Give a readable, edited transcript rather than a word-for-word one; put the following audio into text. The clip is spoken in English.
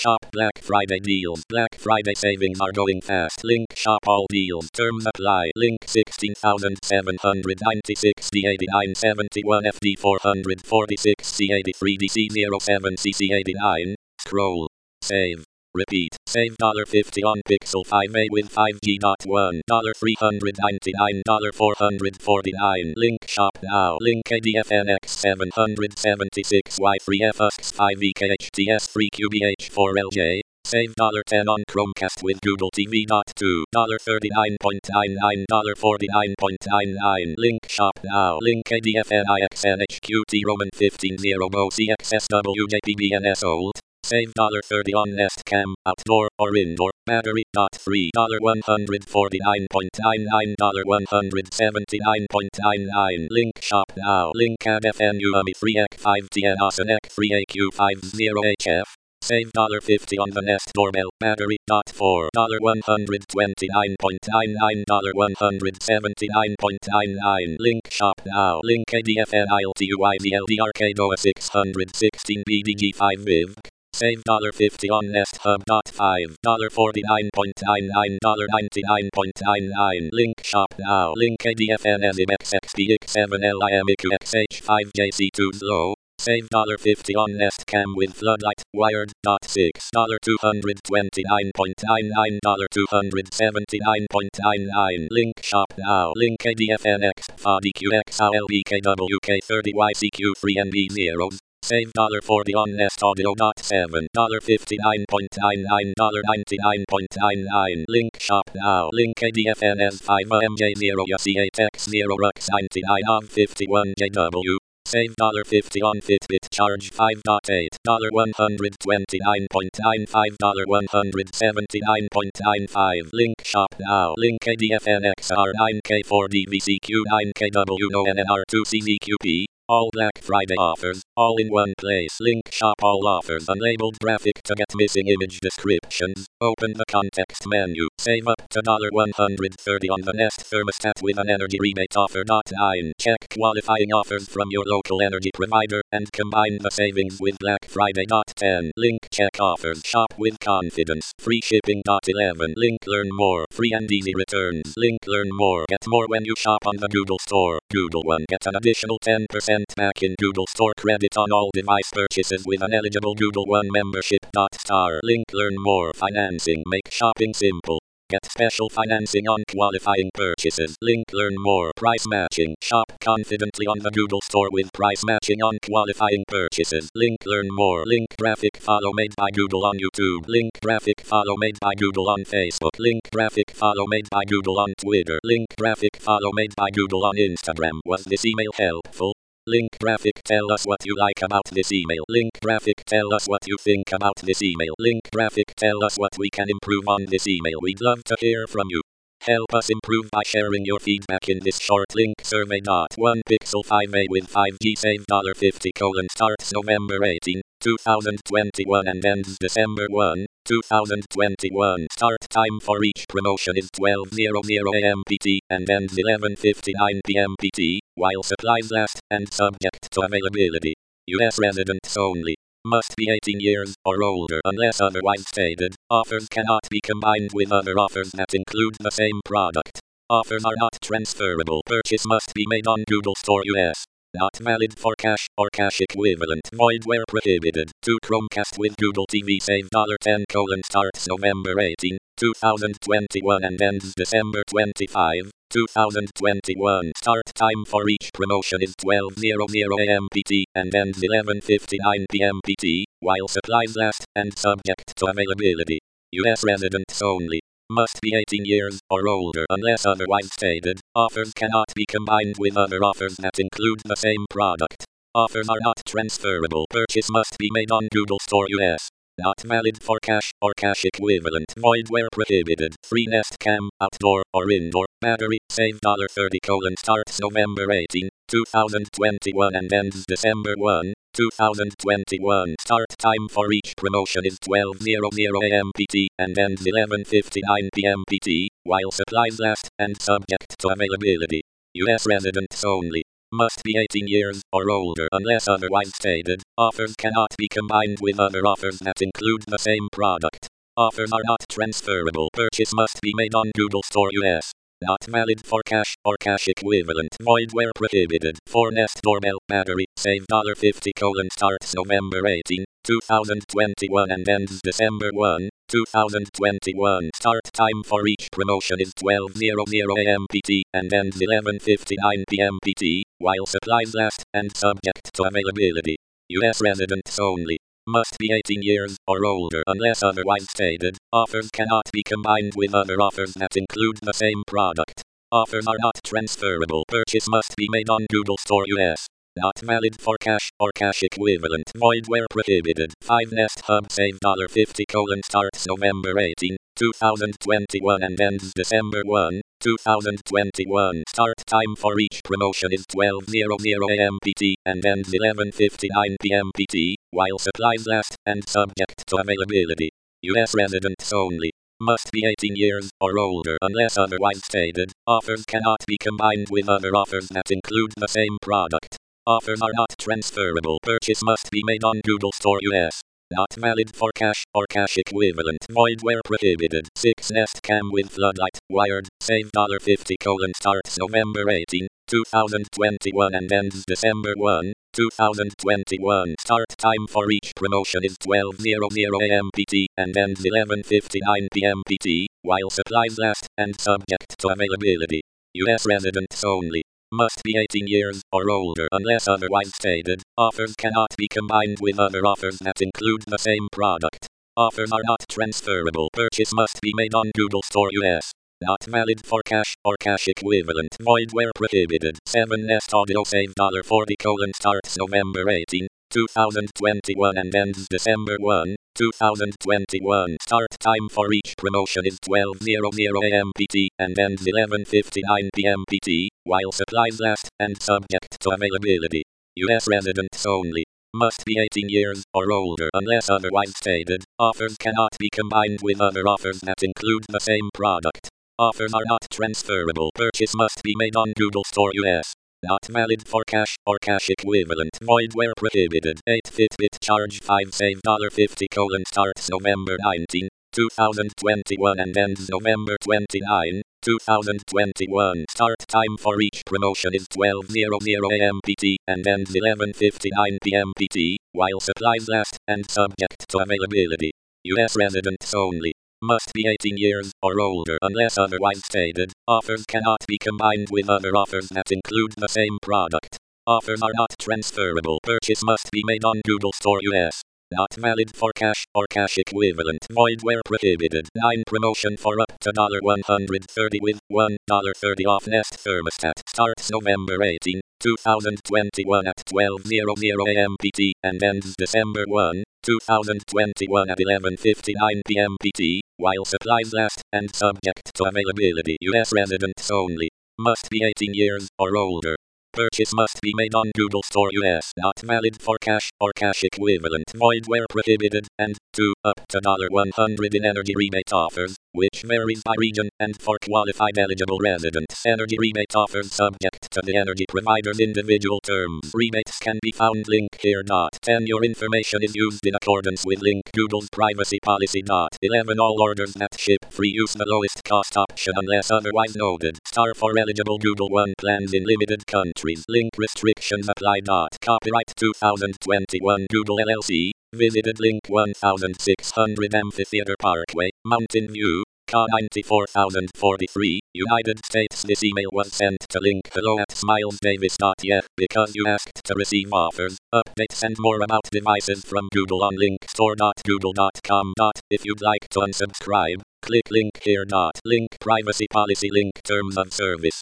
shop Black Friday deals. Black Friday savings are going fast. Link shop all deals. Terms apply. Link 16,796 D89 71 FD 446 C83 DC07 CC89. Scroll. Save. Repeat. Save $50 on Pixel 5a with 5G.1. $399. $449. Link shop now. Link ADFNX 776Y3FX 5EKHTS 3QBH4LJ. Save $10 on Chromecast with Google TV. $2. $39.99. $49.99. Link shop now. Link ADFNIXNHQT Roman 15 0 Bo CXSWJPBNS old. Save $30 on Nest Cam, outdoor or indoor, battery. $3. $149.99. $179.99. Link shop now. Link ADFN UMI 3Ek 5TN Asenek 3AQ50HF. Save $50 on the Nest Doorbell, battery. $4. $129.99. $179.99. Link shop now. Link ADFN ILTUIDLDRK DOA 616 BDG5 VIV. Save $50 on Nest Hub. $5. $49.99. $99.99. Link shop now. Link ADFN Ezimex XPX7LIMEQXH5JC2 Slow. Save $50 on Nest Cam with floodlight, wired. $6. $229.99. $279.99. Link shop now. Link ADFNX FADQX-LLPKWK30YCQ3NB0. Save $40 on Nest Audio. $7. $59.99. $99.99. Link shop now. Link ADFNS 5MJ0YC8X0 Rux 99 OV51JW. Save $50 on Fitbit Charge 5.8. $129.95. $179.95. Link shop now. Link ADFNXR9K4DVCQ9KWNNR2CZQP. All Black Friday offers, all in one place. Link shop all offers. Unlabeled graphic to get missing image descriptions. Open the context menu. Save up to $130 on the Nest thermostat with an energy rebate offer. 9. Check qualifying offers from your local energy provider and combine the savings with Black Friday. 10. Link check offers. Shop with confidence. Free shipping. 11. Link learn more. Free and easy returns. Link learn more. Get more when you shop on the Google Store. Google One. Get an additional 10% back in Google Store credit on all device purchases with an eligible Google One membership. Star. Link learn more. Financing. Make shopping simple. Get special financing on qualifying purchases. Link learn more. Price matching. Shop confidently on the Google Store with price matching on qualifying purchases. Link learn more. Link graphic follow made by Google on YouTube. Link graphic follow made by Google on Facebook. Link graphic follow made by Google on Twitter. Link graphic follow made by Google on Instagram. Was this email helpful? Link graphic tell us what you like about this email. Link graphic tell us what you think about this email. Link graphic tell us what we can improve on this email. We'd love to hear from you. Help us improve by sharing your feedback in this short link survey. 1 Pixel 5a with 5G save $50. Starts November 18, 2021 and ends December 1, 2021. Start time for each promotion is 12:00 AM PT and ends 11:59 PM PT, while supplies last and subject to availability. US residents only. Must be 18 years or older unless otherwise stated. Offers cannot be combined with other offers that include the same product. Offers are not transferable. Purchase must be made on Google Store US. Not valid for cash or cash equivalent. Void where prohibited. 2 Chromecast with Google TV save $10. Starts November 18, 2021 and ends December 25, 2021. Start time for each promotion is 12:00 AM PT and ends 11:59 PM PT, while supplies last and subject to availability. US residents only. Must be 18 years or older unless otherwise stated. Offers cannot be combined with other offers that include the same product. Offers are not transferable. Purchase must be made on Google Store US. Not valid for cash or cash equivalent. Void where prohibited. Free Nest Cam, outdoor or indoor, battery, save $30. Starts November 18, 2021 and ends December 1, 2021. Start time for each promotion is 12:00 AM PT and ends 11:59 PM PT, while supplies last and subject to availability. US residents only. Must be 18 years or older unless otherwise stated. Offers cannot be combined with other offers that include the same product. Offers are not transferable. Purchase must be made on Google Store US. Not valid for cash or cash equivalent. Void where prohibited. For Nest Doorbell Battery, save $50 starts November 18, 2021 and ends December 1, 2021. Start time for each promotion is 12:00 a.m. PT and ends 11:59 p.m. PT, while supplies last and subject to availability. US residents only. Must be 18 years or older unless otherwise stated. Offers cannot be combined with other offers that include the same product. Offers are not transferable. Purchase must be made on Google Store US. Not valid for cash or cash equivalent. Void where prohibited. 5 Nest Hub save $50 starts November 18, 2021 and ends December 1, 2021. Start time for each promotion is 12:00 a.m. PT and ends 11:59 p.m. PT, while supplies last and subject to availability. US residents only. Must be 18 years or older unless otherwise stated. Offers cannot be combined with other offers that include the same product. Offers are not transferable. Purchase must be made on Google Store US. Not valid for cash or cash equivalent. Void where prohibited. 6 Nest Cam with floodlight, wired, save $50 starts November 18, 2021 and ends December 1, 2021. Start time for each promotion is 12:00 a.m. PT and ends 11:59 p.m. PT, while supplies last and subject to availability. US residents only. Must be 18 years or older unless otherwise stated. Offers cannot be combined with other offers that include the same product. Offers are not transferable. Purchase must be made on Google Store US. Not valid for cash or cash equivalent. Void where prohibited. 7 Nest Audio save $40 starts November 18, 2021 and ends December 1, 2021. Start time for each promotion is 12:00 a.m. PT and ends 11:59 p.m. PT, while supplies last and subject to availability. US residents only. Must be 18 years or older unless otherwise stated. Offers cannot be combined with other offers that include the same product. Offers are not transferable. Purchase must be made on Google Store US. Not valid for cash or cash equivalent. Void where prohibited. 8 Fitbit charge 5 save $50 starts November 19, 2021 and ends November 29, 2021. Start time for each promotion is 12:00 a.m. PT and ends 11:59 p.m. PT, while supplies last and subject to availability. US residents only. Must be 18 years or older unless otherwise stated. Offers cannot be combined with other offers that include the same product. Offers are not transferable. Purchase must be made on Google Store US. Not valid for cash or cash equivalent. Void where prohibited. 9 Promotion for up to $130 with $1.30 off Nest Thermostat. Starts November 18, 2021 at 12:00 a.m. PT and ends December 1, 2021 at 11:59 p.m. PT, while supplies last and subject to availability. US residents only. Must be 18 years or older. Purchase must be made on Google Store US. Not valid for cash or cash equivalent. Void where prohibited. And 2. Up to $100 in energy rebate offers, which varies by region and for qualified eligible residents. Energy rebate offers subject to the energy provider's individual terms. Rebates can be found link here. 10. Your information is used in accordance with link Google's privacy policy. 11. All orders that ship free use the lowest cost option unless otherwise noted. Star for eligible Google One plans in limited countries. Link restrictions apply. Copyright 2021 Google LLC. Visited link 1600 Amphitheater Parkway, Mountain View, Ca 94043, United States. This email was sent to link hello@smilesdavis.yeah because you asked to receive offers, updates and more about devices from Google on linkstore.google.com. If you'd like to unsubscribe, click link here. Link privacy policy. Link terms of service.